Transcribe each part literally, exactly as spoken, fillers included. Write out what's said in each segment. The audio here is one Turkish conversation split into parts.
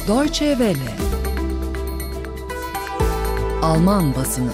Deutsche Welle. Alman basını.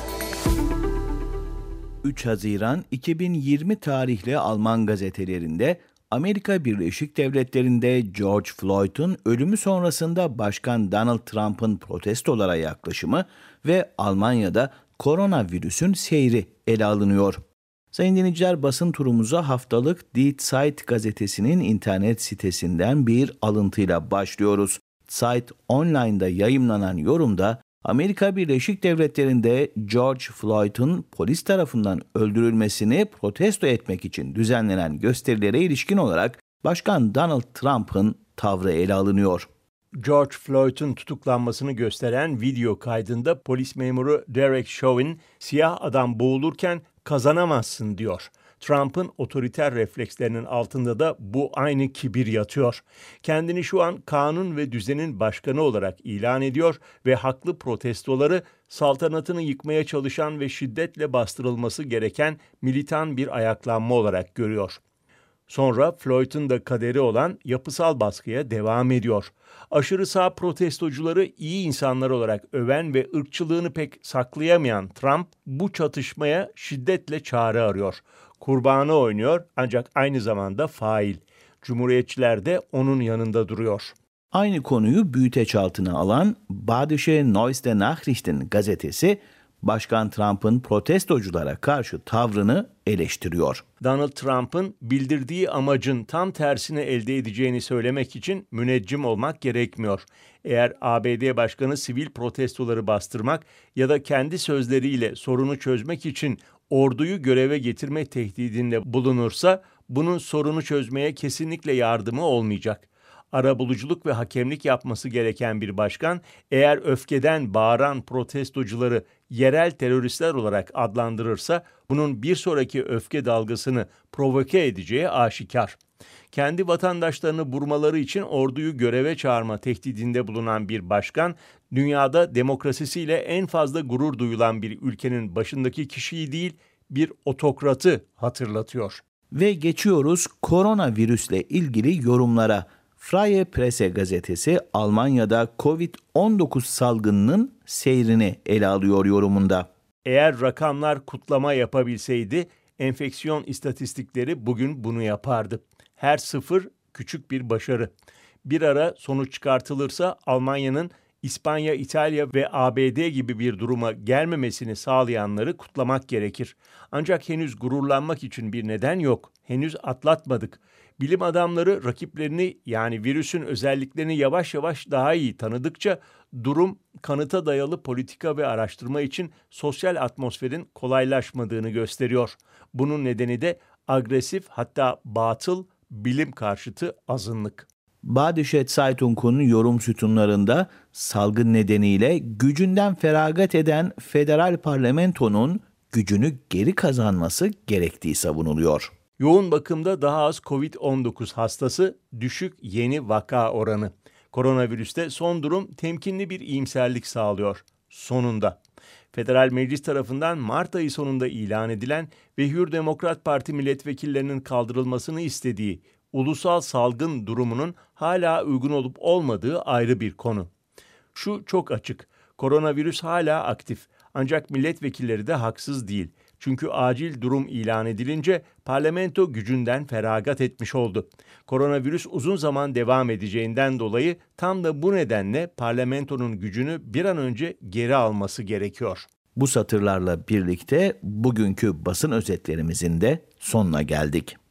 üç Haziran iki bin yirmi tarihli Alman gazetelerinde Amerika Birleşik Devletleri'nde George Floyd'un ölümü sonrasında Başkan Donald Trump'ın protestolara yaklaşımı ve Almanya'da koronavirüsün seyri ele alınıyor. Sayın dinleyiciler, basın turumuza haftalık Die Zeit gazetesinin internet sitesinden bir alıntıyla başlıyoruz. Zeit Online'da yayımlanan yorumda Amerika Birleşik Devletleri'nde George Floyd'un polis tarafından öldürülmesini protesto etmek için düzenlenen gösterilere ilişkin olarak Başkan Donald Trump'ın tavrı ele alınıyor. George Floyd'un tutuklanmasını gösteren video kaydında polis memuru Derek Chauvin, "Siyah adam boğulurken kazanamazsın," diyor. Trump'ın otoriter reflekslerinin altında da bu aynı kibir yatıyor. Kendini şu an kanun ve düzenin başkanı olarak ilan ediyor ve haklı protestoları saltanatını yıkmaya çalışan ve şiddetle bastırılması gereken militan bir ayaklanma olarak görüyor. Sonra Floyd'un da kaderi olan yapısal baskıya devam ediyor. Aşırı sağ protestocuları iyi insanlar olarak öven ve ırkçılığını pek saklayamayan Trump bu çatışmaya şiddetle çare arıyor. Kurbanı oynuyor ancak aynı zamanda fail. Cumhuriyetçiler de onun yanında duruyor. Aynı konuyu büyüteç altına alan Badische Neueste Nachrichten gazetesi Başkan Trump'ın protestoculara karşı tavrını eleştiriyor. Donald Trump'ın bildirdiği amacın tam tersini elde edeceğini söylemek için müneccim olmak gerekmiyor. Eğer A B D Başkanı sivil protestoları bastırmak ya da kendi sözleriyle sorunu çözmek için orduyu göreve getirme tehdidinde bulunursa bunun sorunu çözmeye kesinlikle yardımı olmayacak. Arabuluculuk ve hakemlik yapması gereken bir başkan, eğer öfkeden bağıran protestocuları yerel teröristler olarak adlandırırsa bunun bir sonraki öfke dalgasını provoke edeceği aşikar. Kendi vatandaşlarını vurmaları için orduyu göreve çağırma tehdidinde bulunan bir başkan, dünyada demokrasisiyle en fazla gurur duyulan bir ülkenin başındaki kişiyi değil, bir otokratı hatırlatıyor. Ve geçiyoruz koronavirüsle ilgili yorumlara. Freie Presse gazetesi Almanya'da kovid on dokuz salgınının seyrini ele alıyor yorumunda. Eğer rakamlar kutlama yapabilseydi, enfeksiyon istatistikleri bugün bunu yapardı. Her sıfır küçük bir başarı. Bir ara sonuç çıkartılırsa Almanya'nın İspanya, İtalya ve A B D gibi bir duruma gelmemesini sağlayanları kutlamak gerekir. Ancak henüz gururlanmak için bir neden yok. Henüz atlatmadık. Bilim adamları rakiplerini, yani virüsün özelliklerini yavaş yavaş daha iyi tanıdıkça durum kanıta dayalı politika ve araştırma için sosyal atmosferin kolaylaşmadığını gösteriyor. Bunun nedeni de agresif, hatta batıl bilim karşıtı azınlık. Badische Zeitung'un yorum sütunlarında salgın nedeniyle gücünden feragat eden federal parlamentonun gücünü geri kazanması gerektiği savunuluyor. Yoğun bakımda daha az kovid on dokuz hastası, düşük yeni vaka oranı. Koronavirüste son durum temkinli bir iyimserlik sağlıyor. Sonunda. Federal Meclis tarafından Mart ayı sonunda ilan edilen ve Hür Demokrat Parti milletvekillerinin kaldırılmasını istediği ulusal salgın durumunun hala uygun olup olmadığı ayrı bir konu. Şu çok açık, koronavirüs hala aktif ancak milletvekilleri de haksız değil. Çünkü acil durum ilan edilince parlamento gücünden feragat etmiş oldu. Koronavirüs uzun zaman devam edeceğinden dolayı tam da bu nedenle parlamentonun gücünü bir an önce geri alması gerekiyor. Bu satırlarla birlikte bugünkü basın özetlerimizin de sonuna geldik.